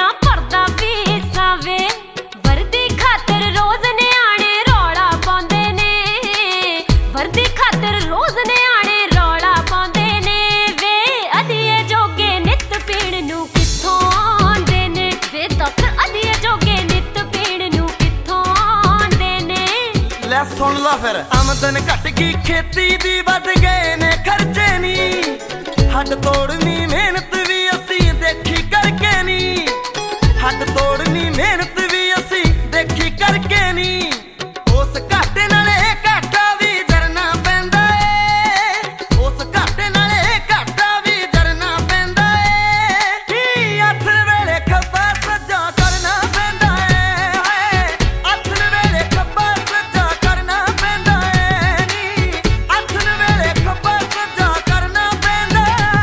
ना भरदा फीसां वे वर्दी खातर रोज न्याणे रौला पाउंदे ने वर्दी खातर रोज न्याणे रौला पाउंदे ने वे अदिए जोगे नित पीण नूं कित्थों आउंदे ने वे दस अदिए जोगे नित पीण नूं कित्थों आउंदे ने लै सुन ला फिर आमदन घट गई खेती दी वध गए ने खर्चे नी हड तोड़नी मेहनत भी असी देखी करके नी हड तोड़नी मेहनत भी असी देखी करके नी उस घाटे नाले घाटा भी जरना पैंदा है उस घाटे नाले घाटा भी जरना पैंदा है आथन वेले खब्बा सज्जा करना पैंदा है आथन वेले खब्बा सज्जा करना पैंदा है नी आथन वेले खब्बा सज्जा करना पैंदा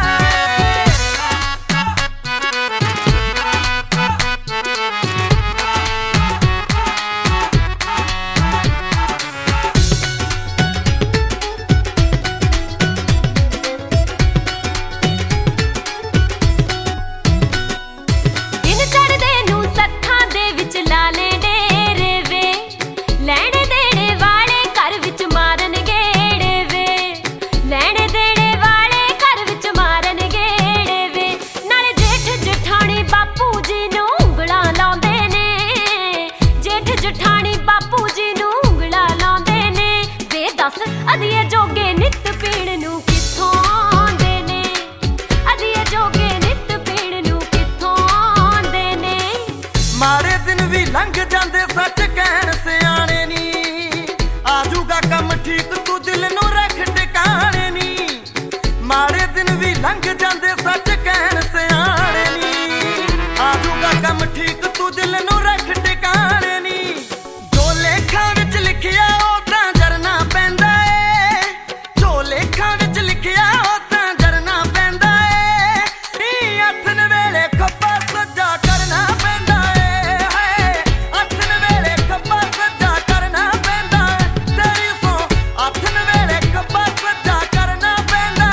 दिन चढ़दे नूं सत्थां दे विच लाले डेरे वे लैणे देणे वाले घर विच मारन गेड़े वे लैणे देणे वाले घर विच मारन गेड़े वे नाले जेठ जठाणी बापू जी नूं ਉਂਗਲਾਂ ਲਾਉਂਦੇ ਨੇ जेठ जठाणी बापू जी नूं ਉਂਗਲਾਂ ਲਾਉਂਦੇ ਨੇ ਵੇ ਦੱਸ ਅਧੀਏ ਜੋਗੇ ਨਿੱਤ ਪੀਣ ਨੂੰ ਕਿੱਥੋਂ ਆਉਂਦੇ ਨੇ ਅਧੀਏ ਜੋਗੇ ਨਿੱਤ ਪੀਣ ਨੂੰ ਕਿੱਥੋਂ ਆਉਂਦੇ ਨੇ माड़े दिन भी लंघ जांदे सच कहण सियाणे नी आजूगा कम ठीक तू दिल नू रख टिकाणे नी माड़े दिन भी लंघ जांदे सच कहण सियाणे नी आजूगा कम ठीक तू दिल नू रख टिकाणे नी जो लेखां विच लिखिया ओ तां जरना पैंदा ए जो लेखां विच लिखिया ओ तां जरना पैंदा ए आथन वेले खब्बा सज्जा करना पैंदा है आथन वेले खब्बा सज्जा करना पैंदा तेरी सो आथन वेले खब्बा सज्जा करना पैंदा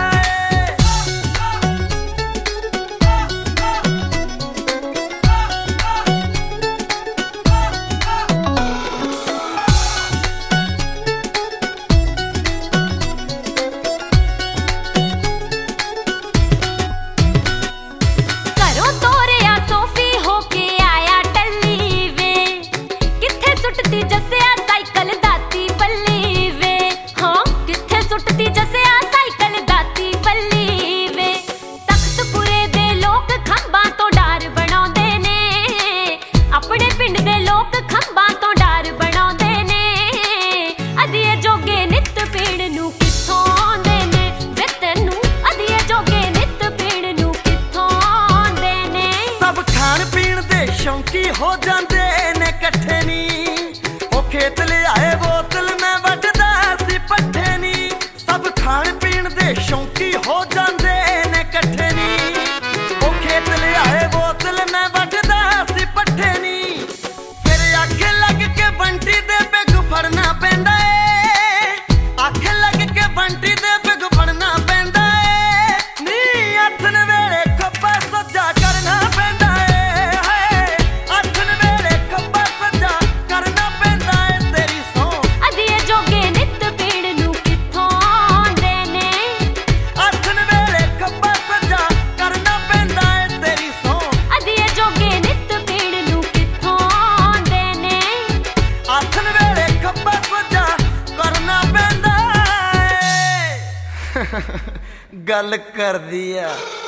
ਘਰੋਂ ਤੋਰਿਆ ਸੋਫੀ ਹੋ ਕੇ ਆਇਆ ਟੱਲੀ ਵੇ ਕਿੱਥੇ ਸੁੱਟਦੀ ਜੱਸਿਆ ਸਾਈਕਲ ਦਾਤੀ ਪੱਲੀ ਵੇ ਹਾਂ ਕਿੱਥੇ ਸੁੱਟਦੀ ਜੱਸਿਆ ਸਾਈਕਲ ਦਾਤੀ ਪੱਲੀ ਵੇ ਤਖਤਪੁਰੇ ਦੇ ਲੋਕ ਖੰਭਾਂ ਤੋਂ ਡਰ ਬਣਾਉਂਦੇ ਨੇ ਆਪਣੇ ਪਿੰਡ ਦੇ ਲੋਕ ਖੰਭਾਂ ਤੋਂ ਡਰ ਬਣਾਉਂਦੇ ਨੇ ਅਧੀਏ ਜੋਗੇ ਨਿੱਤ ਪੀਣ ਨੂੰ ਕਿੱਥੋਂ ਆਉਂਦੇ ਨੇ ਵੇ ਤੈਨੂੰ ਅਧੀਏ ਜੋਗੇ ਨਿੱਤ ਪੀਣ ਨੂੰ ਕਿੱਥੋਂ ਆਉਂਦੇ ਨੇ सब खाण पीण दे शौकी हो जांदे ने कट्ठे नी ओ खेत ले आए बोतल मैं वटदा सी पट्ठे नी सब खाण पीण दे शौकी हो जांदे ने कट्ठे नी ओ खेत ले आए बोतल मैं वटदा सी पट्ठे नी फिर अख लग के बंटी दे पिग फड़ना पैंदा ए अख लग के बंटी दे पिग फड़ना पैंदा ए नी आथन वेले खब्बा सज्जा करना पैंदा है आथन वेले खब्बा सज्जा करना पैंदा है तेरी सौ ਅਧੀਏ ਜੋਗੇ ਨਿੱਤ ਪੀਣ ਨੂੰ ਕਿੱਥੋਂ ਆਉਂਦੇ ਨੇ आथन वेले खब्बा सज्जा करना पैंदा है तेरी सौ ਅਧੀਏ ਜੋਗੇ ਨਿੱਤ ਪੀਣ ਨੂੰ ਕਿੱਥੋਂ ਆਉਂਦੇ ਨੇ आथन वेले खब्बा सज्जा करना पैंदा है गल कर दिया।